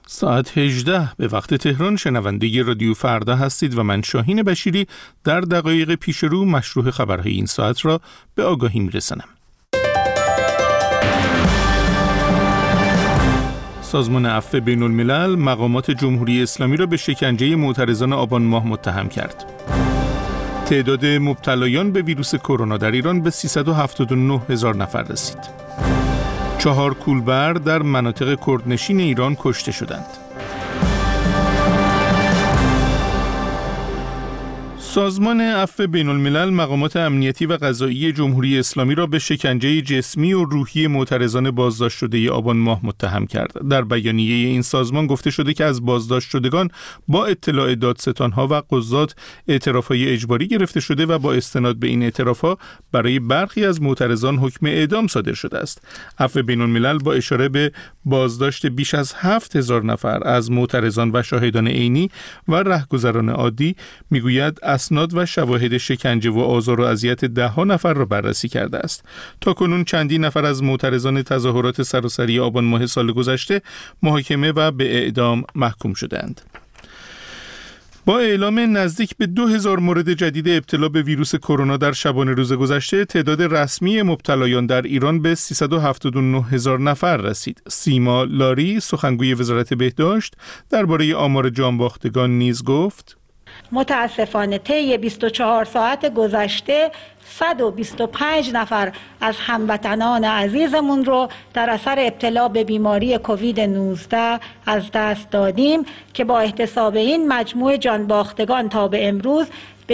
ساعت 18 به وقت تهران شنونده رادیو فردا هستید و من شاهین بشیری در دقایق پیش رو مشروع خبرهای این ساعت را به آگاهی میرسانم. سازمان عفو بین الملل مقامات جمهوری اسلامی را به شکنجه معترضان آبان ماه متهم کرد. تعداد مبتلایان به ویروس کرونا در ایران به 379,000 نفر رسید. 4 کولبر در مناطق کردنشین ایران کشته شدند. سازمان عفو بین الملل مقامات امنیتی و قضایی جمهوری اسلامی را به شکنجه جسمی و روحی معترضان بازداشت شده آبان ماه متهم کرد. در بیانیه این سازمان گفته شده که از بازداشت شدگان با اطلاع دادستانها و قضات اعترافهای اجباری گرفته شده و با استناد به این اعترافها برای برخی از معترضان حکم اعدام صادر شده است. عفو بین الملل با اشاره به بازداشت بیش از 7,000 نفر از معترضان و شاهدان عینی و رهگذران عادی میگوید اسناد و شواهد شکنجه و آزار و اذیت 10 نفر را بررسی کرده است. تاکنون چندین نفر از معترضان تظاهرات سراسری آبان ماه سال گذشته محاکمه و به اعدام محکوم شدند. با اعلام نزدیک به 2,000 مورد جدید ابتلا به ویروس کرونا در شبانه روز گذشته، تعداد رسمی مبتلایان در ایران به 379,000 نفر رسید. سیما لاری، سخنگوی وزارت بهداشت، درباره آمار جانباختگان نیز گفت: متاسفانه طی 24 ساعت گذشته 125 نفر از هموطنان عزیزمون رو در اثر ابتلا به بیماری کووید 19 از دست دادیم که با احتساب این مجموع جانباختگان تا به امروز به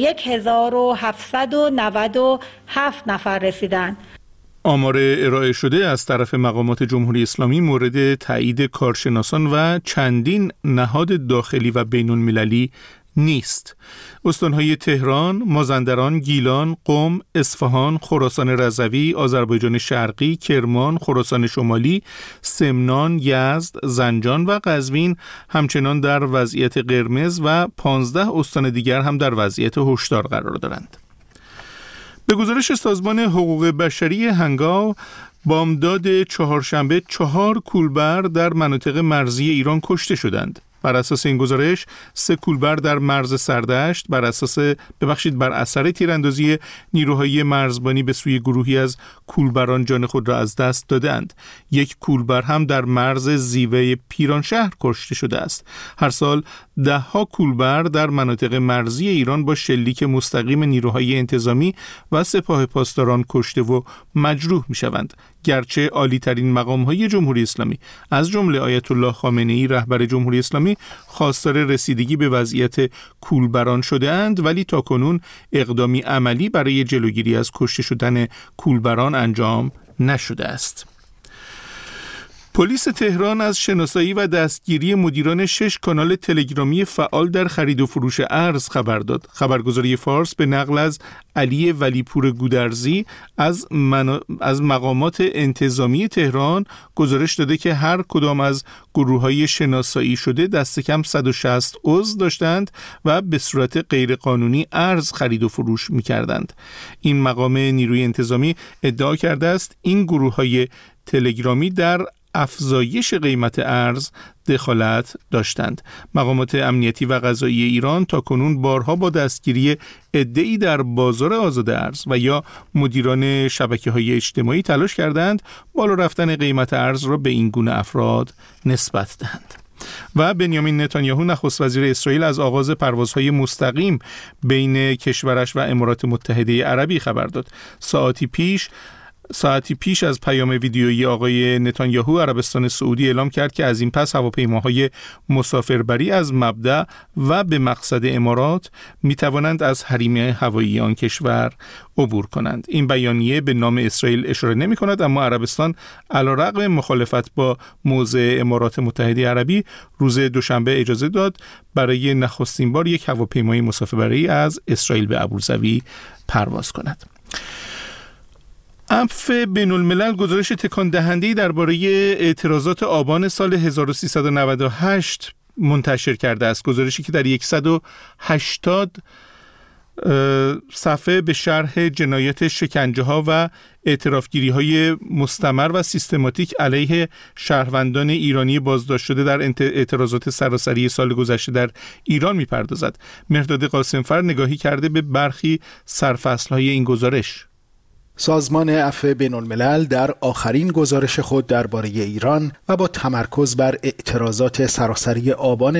21,797 نفر رسیدند. آمار ارائه شده از طرف مقامات جمهوری اسلامی مورد تایید کارشناسان و چندین نهاد داخلی و بین المللی نیست. استانهای تهران، مازندران، گیلان، قم، اصفهان، خراسان رضوی، آذربایجان شرقی، کرمان، خراسان شمالی، سمنان، یزد، زنجان و قزوین همچنان در وضعیت قرمز و 15 استان دیگر هم در وضعیت هشدار قرار دارند. به گزارش سازمان حقوق بشری هنگاو، بامداد چهارشنبه 4 کولبر در مناطق مرزی ایران کشته شدند. بر اساس این گزارش 3 کولبر در مرز سردشت بر اثر تیراندازی نیروهای مرزبانی به سوی گروهی از کولبران جان خود را از دست دادند. 1 کولبر هم در مرز زیوه پیرانشهر کشته شده است. هر سال 10 کولبر در مناطق مرزی ایران با شلیک مستقیم نیروهای انتظامی و سپاه پاسداران کشته و مجروح می شوند. گرچه عالی ترین مقام های جمهوری اسلامی از جمله آیت الله خامنه‌ای رهبر جمهوری اسلامی خواستار رسیدگی به وضعیت کولبران شده اند، ولی تاکنون اقدامی عملی برای جلوگیری از کشته شدن کولبران انجام نشده است. پلیس تهران از شناسایی و دستگیری مدیران 6 کانال تلگرامی فعال در خرید و فروش ارز خبر داد. خبرگزاری فارس به نقل از علی ولیپور گودرزی از مقامات انتظامی تهران گزارش داده که هر کدام از گروه‌های شناسایی شده دست کم 160 عضو داشتند و به صورت غیرقانونی ارز خرید و فروش می‌کردند. این مقام نیروی انتظامی ادعا کرده است این گروه‌های تلگرامی در افزایش قیمت ارز دخالت داشتند. مقامات امنیتی و قضایی ایران تاکنون بارها با دستگیری عده‌ای در بازار آزاد ارز و یا مدیران شبکه‌های اجتماعی تلاش کردند بالا رفتن قیمت ارز را به این گونه افراد نسبت دهند. و بنیامین نتانیاهو نخست وزیر اسرائیل از آغاز پروازهای مستقیم بین کشورش و امارات متحده عربی خبر داد. ساعتی پیش از پیام ویدیویی آقای نتانیاهو، عربستان سعودی اعلام کرد که از این پس هواپیماهای مسافربری از مبدأ و به مقصد امارات می توانند از حریم هوایی آن کشور عبور کنند. این بیانیه به نام اسرائیل اشاره نمی کند، اما عربستان علیرغم مخالفت با موضع امارات متحده عربی روز دوشنبه اجازه داد برای نخستین بار یک هواپیمای مسافربری از اسرائیل به ابوظبی پرواز کند. عفو بین الملل گزارش تکان دهنده‌ای درباره اعتراضات آبان سال 1398 منتشر کرده است. گزارشی که در 180 صفحه به شرح جنایت شکنجه‌ها و اعترافگیری‌های مستمر و سیستماتیک علیه شهروندان ایرانی بازداشت شده در اعتراضات سراسری سال گذشته در ایران می‌پردازد. مهرداد قاسمفر نگاهی کرده به برخی سرفصل‌های این گزارش. سازمان عفو بین‌الملل در آخرین گزارش خود درباره ایران و با تمرکز بر اعتراضات سراسری آبان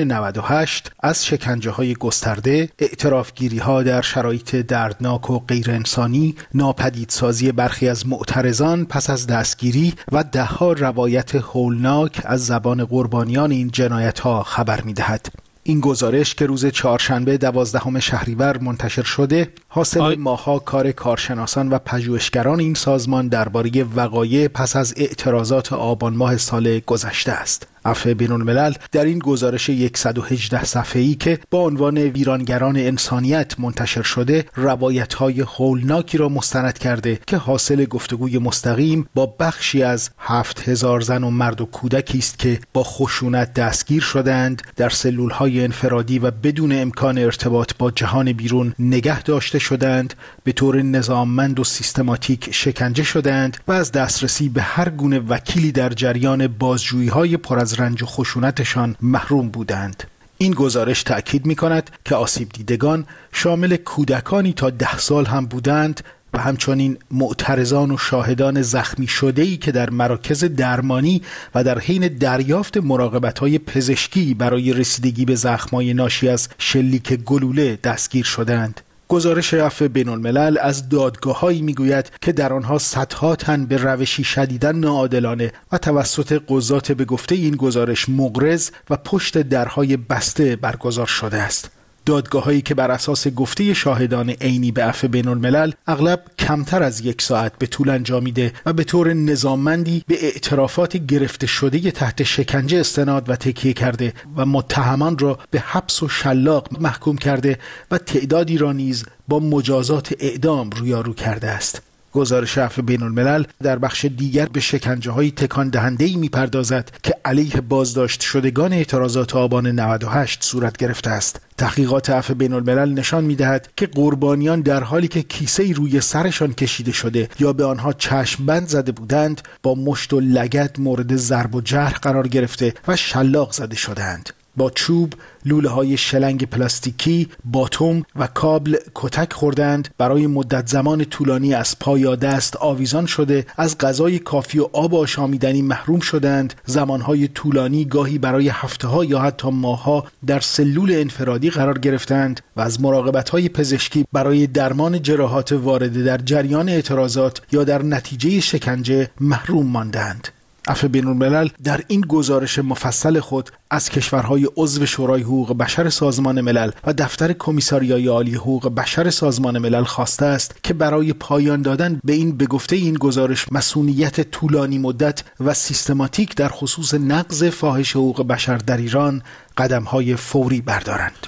98 از شکنجه‌های گسترده، اعترافگیری‌ها در شرایط دردناک و غیر انسانی، ناپدیدسازی برخی از معترضان پس از دستگیری و ده‌ها روایت هولناک از زبان قربانیان این جنایت‌ها خبر می‌دهد. این گزارش که روز چهارشنبه 12 شهریور منتشر شده، حاصل ماه‌ها کار کارشناسان و پژوهشگران این سازمان درباره وقایع پس از اعتراضات آبان ماه سال گذشته است. عفو بین‌الملل در این گزارش 118 صفحه‌ای که با عنوان ویرانگران انسانیت منتشر شده، روایت‌های هولناکی را مستند کرده که حاصل گفتگوی مستقیم با بخشی از 7000 زن و مرد و کودکی است که با خشونت دستگیر شدند، در سلول‌های انفرادی و بدون امکان ارتباط با جهان بیرون نگه داشته شدند، به طور نظاممند و سیستماتیک شکنجه شدند و از دسترسی به هر گونه وکیلی در جریان بازجویی‌های پر از رنج و خشونتشان محروم بودند. این گزارش تأکید می‌کند که آسیب دیدگان شامل کودکانی تا 10 سال هم بودند و همچنین معترضان و شاهدان زخمی شده‌ای که در مراکز درمانی و در حین دریافت مراقبت‌های پزشکی برای رسیدگی به زخم‌های ناشی از شلیک گلوله دستگیر شدند. گزارش عفو بین‌الملل از دادگاه‌هایی می‌گوید که در آنها صدها تن به روشی شدیداً ناعادلانه و توسط قضات به گفته این گزارش مغرض و پشت درهای بسته برگزار شده است. دادگاه‌هایی که بر اساس گفته شاهدان عینی به عفو بین‌الملل اغلب کمتر از 1 ساعت به طول انجامیده و به طور نظاممندی به اعترافات گرفته شده تحت شکنجه استناد و تکیه کرده و متهمان را به حبس و شلاق محکوم کرده و تعدادی را نیز با مجازات اعدام رویارو کرده است. گزارش عفو بین‌الملل در بخش دیگر به شکنجه‌های تکان دهنده‌ای می‌پردازد که علیه بازداشت شدگان اعتراضات آبان 98 صورت گرفته است. تحقیقات عفو بین‌الملل نشان می‌دهد که قربانیان در حالی که کیسه‌ای روی سرشان کشیده شده یا به آنها چشم بند زده بودند، با مشت و لگد مورد ضرب و جرح قرار گرفته و شلاق زده شدند. با چوب، لوله‌های شلنگ پلاستیکی، باتوم و کابل کتک خوردند، برای مدت زمان طولانی از پا یا دست آویزان شده، از غذای کافی و آب آشامیدنی محروم شدند، زمانهای طولانی گاهی برای هفته‌ها یا حتی ماه‌ها در سلول انفرادی قرار گرفتند و از مراقبت‌های پزشکی برای درمان جراحات وارده در جریان اعتراضات یا در نتیجه شکنجه محروم ماندند. عفو بین‌الملل در این گزارش مفصل خود از کشورهای عضو شورای حقوق بشر سازمان ملل و دفتر کمیساریای عالی حقوق بشر سازمان ملل خواسته است که برای پایان دادن به این به گفته این گزارش مسئولیت طولانی مدت و سیستماتیک در خصوص نقض فاحش حقوق بشر در ایران قدم‌های فوری بردارند.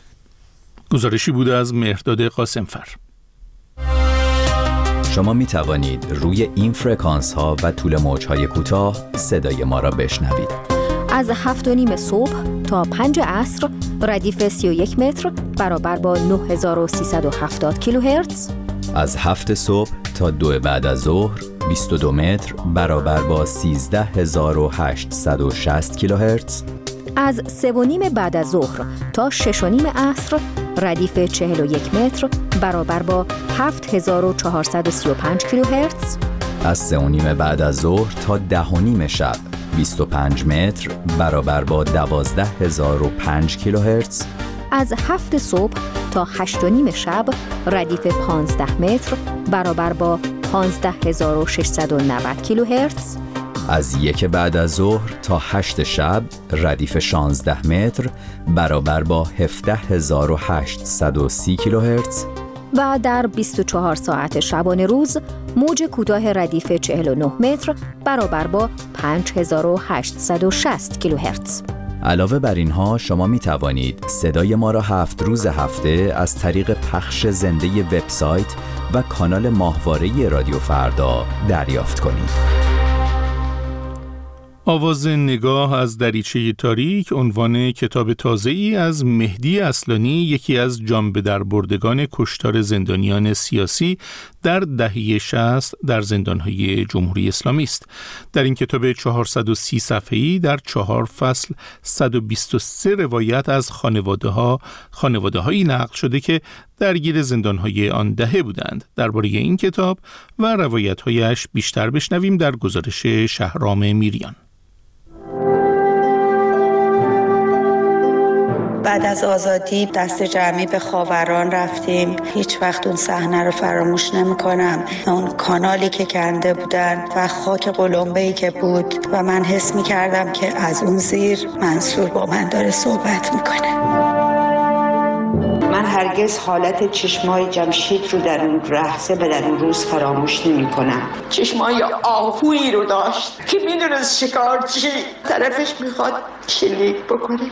گزارشی بوده از مهرداد قاسمفر. شما می توانید روی این فرکانس ها و طول موج های کوتاه صدای ما را بشنوید. از 7:30 صبح تا 5 عصر ردیف 31 متر برابر با 9370 کیلوهرتز. از 7 صبح تا 2 بعد از ظهر 22 متر برابر با 13860 کیلوهرتز. از 3:30 بعد از ظهر تا 6:30 عصر ردیف 41 متر برابر با 7435 کیلوهرتز. از 3:30 بعد از ظهر تا 10:30 شب 25 متر برابر با 12005 کیلوهرتز. از 7 صبح تا 8:30 شب ردیف 15 متر برابر با 15690 کیلوهرتز. از 1 بعد از ظهر تا 8 شب ردیف 16 متر برابر با 17830 کیلوهرتز. و در 24 ساعت شبانه روز موج کوتاه ردیف 49 متر برابر با 5860 کیلوهرتز. علاوه بر اینها شما می توانید صدای ما را 7 روز هفته از طریق پخش زنده وبسایت و کانال ماهواره رادیو فردا دریافت کنید. آواز نگاه از دریچه تاریک عنوان کتاب تازه‌ای از مهدی اصلانی، یکی از جان به در بردگان کشتار زندانیان سیاسی در دهه 60 در زندان‌های جمهوری اسلامی است. در این کتاب 430 صفحه‌ای در 4 فصل 123 روایت از خانواده‌هایی نقل شده که درگیر زندان‌های آن دهه بودند. درباره این کتاب و روایت‌هایش بیشتر بشنویم در گزارش شهرام میریان. بعد از آزادی دست جمعی به خاوران رفتیم. هیچ وقت اون صحنه رو فراموش نمی‌کنم. اون کانالی که کنده بودن و خاک قلمبه‌ای که بود و من حس می‌کردم که از اون زیر منصور با من داره صحبت می‌کنه. من هرگز حالت چشمای جمشید رو در اون لحظه و در اون روز فراموش نمی‌کنم. چشمای آهویی رو داشت که می‌دونست شکارچی طرفش می‌خواد شلیک بکنه.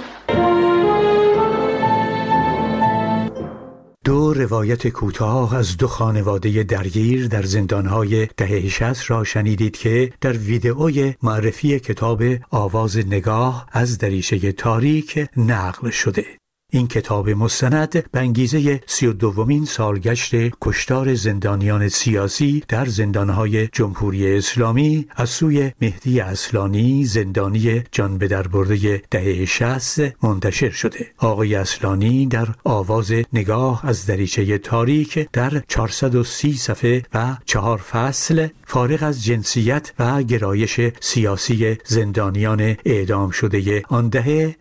دو روایت کوتاه از دو خانواده درگیر در زندان‌های دهه 60 را شنیدید که در ویدئوی معرفی کتاب آواز نگاه از دریچه تاریک نقل شده. این کتاب مستند به انگیزه 32مین سالگشت کشتار زندانیان سیاسی در زندانهای جمهوری اسلامی از سوی مهدی اصلانی، زندانی جان به در برده دهه 60 منتشر شده. آقای اصلانی در آواز نگاه از دریچه تاریک در 430 صفحه و 4 فصل فارغ از جنسیت و گرایش سیاسی زندانیان اعدام شده آن دهه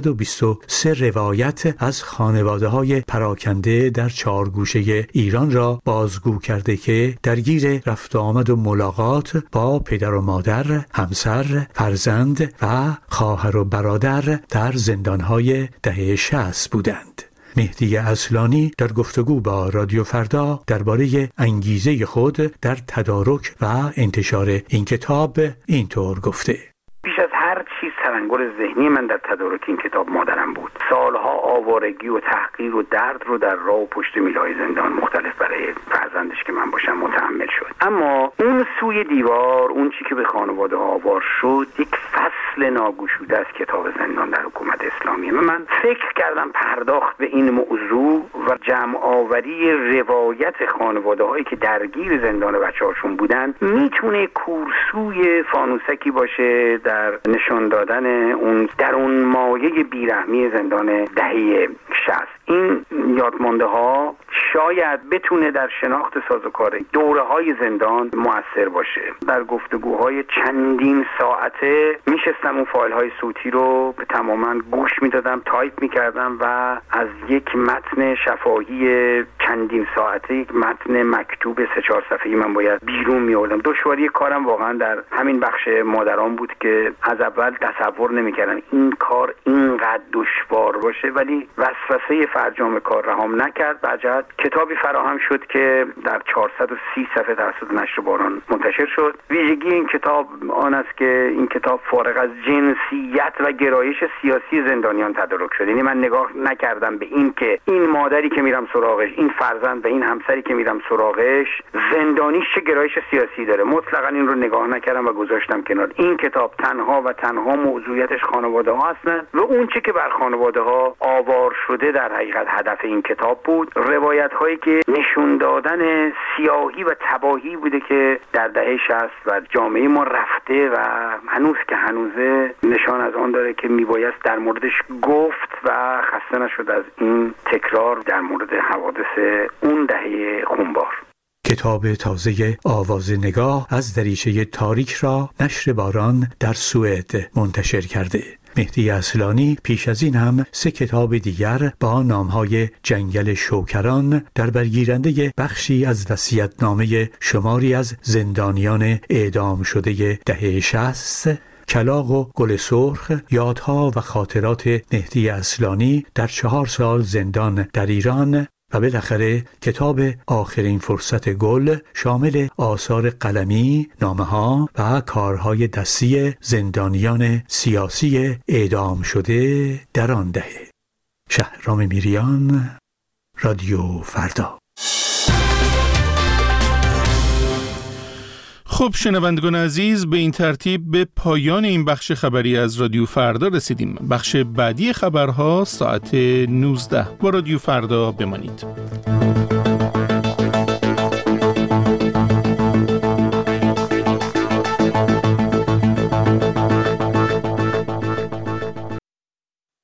123 روایت از خانواده‌های پراکنده در 4 گوشه ایران را بازگو کرده که درگیر رفت آمد و ملاقات با پدر و مادر، همسر، فرزند و خواهر و برادر در زندان‌های دهه 60 بودند. مهدی اصلانی در گفتگو با رادیو فردا درباره انگیزه خود در تدارک و انتشار این کتاب اینطور گفته: بیش از هر چیز تلنگر ذهنی من در تدارک این کتاب مادرم بود. سالها آوارگی و تحقیر و درد رو در راه و پشت میله‌های زندان مختلف برای فرزندش که من باشم متحمل شد. اما اون سوی دیوار، اون چی که به خانواده آوار شد، یک فصل ناگشوده از کتاب زندان در حکومت اسلامی. من فکر کردم پرداخت به این موضوع و جمع آوری روایت خانواده‌هایی که درگیر زندان بچه‌هاشون بودن میتونه کورسوی فانوسکی باشه در نشان دادن اون درون مایه بیرحمی زندان دهه 60. این یادمانده ها شاید بتونه در شناخت سازوکار دوره‌های زندان مؤثر باشه. در گفتگوهای چندین ساعته میشستم اون فایل‌های صوتی رو به تماما گوش میدادم، تایپ میکردم و از یک متن شفاهی چندین ساعته، یک متن مکتوب 3-4 صفحه‌ای من باید بیرون می‌آوردم. دشواری کارم واقعا در همین بخش مادران بود که از اول تصور نمی‌کردم این کار اینقدر دشوار باشه، ولی وسوسه فرجام کار رهام نکرد. بعد کتابی فراهم شد که در 430 صفحه توسط نشر باران منتشر شد. ویژگی این کتاب آن است که این کتاب فارغ از جنسیت و گرایش سیاسی زندانیان تدارک شد. یعنی من نگاه نکردم به این که این مادری که میرم سراغش، این فرزند و این همسری که میرم سراغش زندانیش چه گرایش سیاسی داره. مطلقاً این رو نگاه نکردم و گذاشتم کنار. این کتاب تنها و تنها موضوعیتش خانواده ها هستند و اون چه که بر خانواده ها آوار شده در حقیقت هدف این کتاب بود. روایت هایی که نشون دادن سیاهی و تباهی بوده که در دهه 60 و جامعه ما رفته و هنوز که هنوزه نشان از آن داره که میبایست در موردش گفت و خسته نشد از این تکرار در مورد حوادث اون دهه خونبار. کتاب تازه آواز نگاه از دریچه تاریک را نشر باران در سوئد منتشر کرده. مهدی اصلانی پیش از این هم 3 کتاب دیگر با نامهای جنگل شوکران در برگیرنده بخشی از وصیت‌نامه شماری از زندانیان اعدام شده دهه 60، کلاغ و گل سرخ، یادها و خاطرات مهدی اصلانی در 4 سال زندان در ایران و بالاخره کتاب آخرین فرصت گل شامل آثار قلمی، نامه‌ها و کارهای دستی زندانیان سیاسی اعدام شده در آن دهه. شهرام میریان، رادیو فردا. خب شنوندگان عزیز، به این ترتیب به پایان این بخش خبری از رادیو فردا رسیدیم. بخش بعدی خبرها ساعت 19. با رادیو فردا بمانید.